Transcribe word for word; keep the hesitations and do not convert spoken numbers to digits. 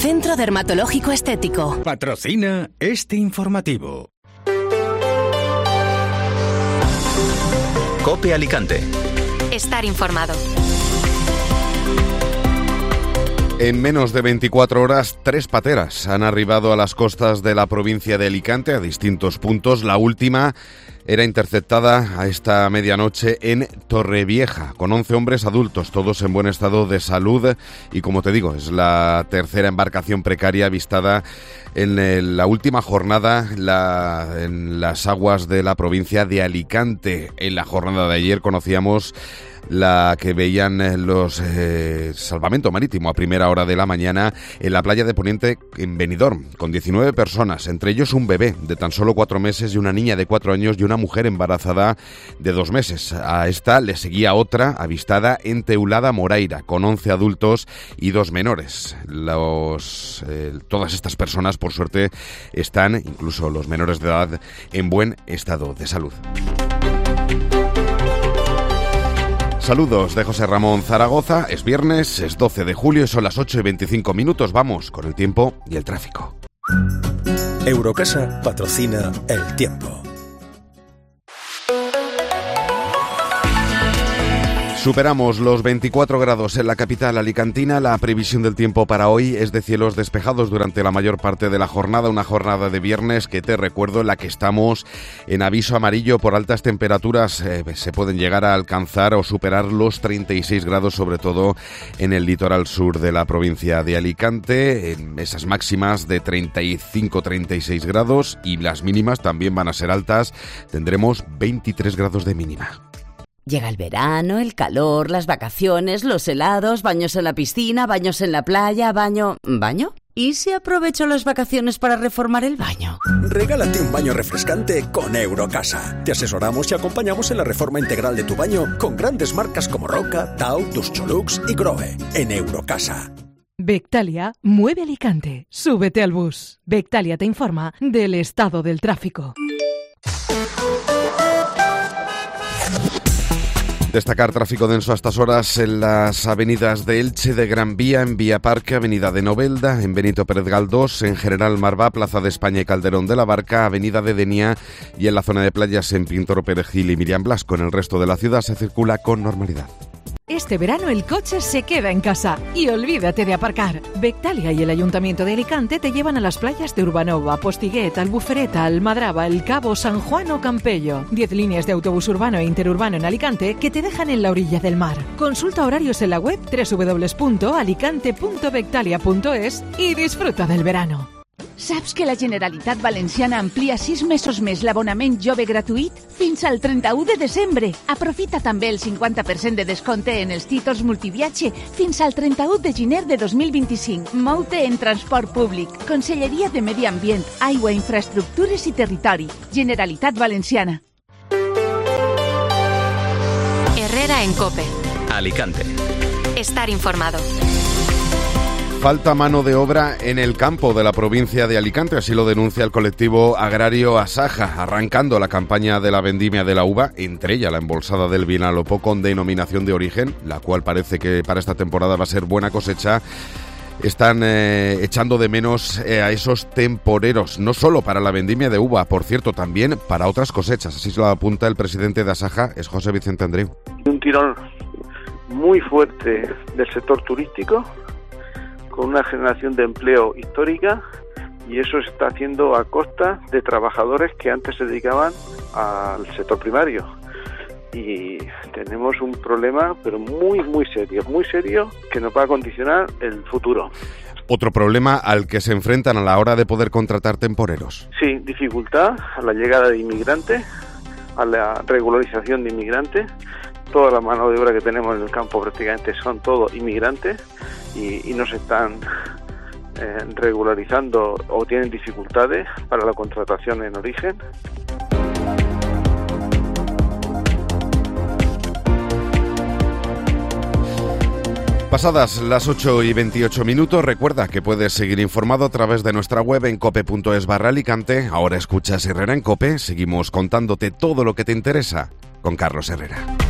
Centro Dermatológico Estético. Patrocina este informativo. COPE Alicante. Estar informado. En menos de veinticuatro horas, tres pateras han arribado a las costas de la provincia de Alicante a distintos puntos. La última era interceptada a esta medianoche en Torrevieja, con once hombres adultos, todos en buen estado de salud. Y como te digo, es la tercera embarcación precaria avistada en la última jornada la, en las aguas de la provincia de Alicante. En la jornada de ayer conocíamos la que veían los eh, salvamento marítimo a primera hora de la mañana en la playa de Poniente en Benidorm, con diecinueve personas, entre ellos un bebé de tan solo cuatro meses y una niña de cuatro años y una mujer embarazada de dos meses. A esta le seguía otra avistada en Teulada Moraira, con once adultos y dos menores. Los, eh, todas estas personas, por suerte, están, incluso los menores de edad, en buen estado de salud. Saludos de José Ramón Zaragoza. Es viernes, es doce de julio y son las ocho y veinticinco minutos. Vamos con el tiempo y el tráfico. Eurocasa patrocina el tiempo. Superamos los veinticuatro grados en la capital alicantina. La previsión del tiempo para hoy es de cielos despejados durante la mayor parte de la jornada. Una jornada de viernes que te recuerdo en la que estamos en aviso amarillo por altas temperaturas. Eh, se pueden llegar a alcanzar o superar los treinta y seis grados, sobre todo en el litoral sur de la provincia de Alicante. En esas máximas de treinta y cinco a treinta y seis grados, y las mínimas también van a ser altas. Tendremos veintitrés grados de mínima. Llega el verano, el calor, las vacaciones, los helados, baños en la piscina, baños en la playa, baño... ¿Baño? ¿Y si aprovecho las vacaciones para reformar el baño? Regálate un baño refrescante con Eurocasa. Te asesoramos y acompañamos en la reforma integral de tu baño con grandes marcas como Roca, Tau, Duscholux y Grohe. En Eurocasa. Bectalia mueve Alicante. Súbete al bus. Bectalia te informa del estado del tráfico. Destacar tráfico denso a estas horas en las avenidas de Elche, de Gran Vía, en Vía Parque, Avenida de Novelda, en Benito Pérez Galdós, en General Marvá, Plaza de España y Calderón de la Barca, Avenida de Denia, y en la zona de playas en Pintor Perejil y Miriam Blasco. En el resto de la ciudad se circula con normalidad. Este verano el coche se queda en casa y olvídate de aparcar. Bectalia y el Ayuntamiento de Alicante te llevan a las playas de Urbanova, Postiguet, Albufereta, Almadraba, El Cabo, San Juan o Campello. Diez líneas de autobús urbano e interurbano en Alicante que te dejan en la orilla del mar. Consulta horarios en la web doble u doble u doble u punto alicante punto bectalia punto es y disfruta del verano. Saps que la Generalitat Valenciana amplia sis mesos més l'abonament jove gratuït? Fins al trenta-u de desembre. Aprofita també el cinquanta per cent de descompte en els títols multiviatge fins al trenta-u de gener de dos mil vint-i-cinc. Mou-te en transport públic. Conselleria de Medi Ambient, Aigua, Infraestructures i Territori. Generalitat Valenciana. Herrera en COPE. Alicante. Estar informado. Falta mano de obra en el campo de la provincia de Alicante, así lo denuncia el colectivo agrario Asaja, arrancando la campaña de la vendimia de la uva, entre ella la embolsada del Vinalopó con denominación de origen, la cual parece que para esta temporada va a ser buena cosecha. Están eh, echando de menos eh, a esos temporeros, no solo para la vendimia de uva, por cierto, también para otras cosechas. Así se lo apunta el presidente de Asaja, es José Vicente Andreu. Un tirón muy fuerte del sector turístico, con una generación de empleo histórica, y eso se está haciendo a costa de trabajadores que antes se dedicaban al sector primario. Y tenemos un problema, pero muy, muy serio, muy serio, que nos va a condicionar el futuro. Otro problema al que se enfrentan a la hora de poder contratar temporeros. Sí, dificultad a la llegada de inmigrantes, a la regularización de inmigrantes. Toda la mano de obra que tenemos en el campo prácticamente son todos inmigrantes y, y no se están eh, regularizando o tienen dificultades para la contratación en origen. Pasadas las ocho y veintiocho minutos, recuerda que puedes seguir informado a través de nuestra web en cope punto es barra Alicante. Ahora escuchas Herrera en COPE, seguimos contándote todo lo que te interesa con Carlos Herrera.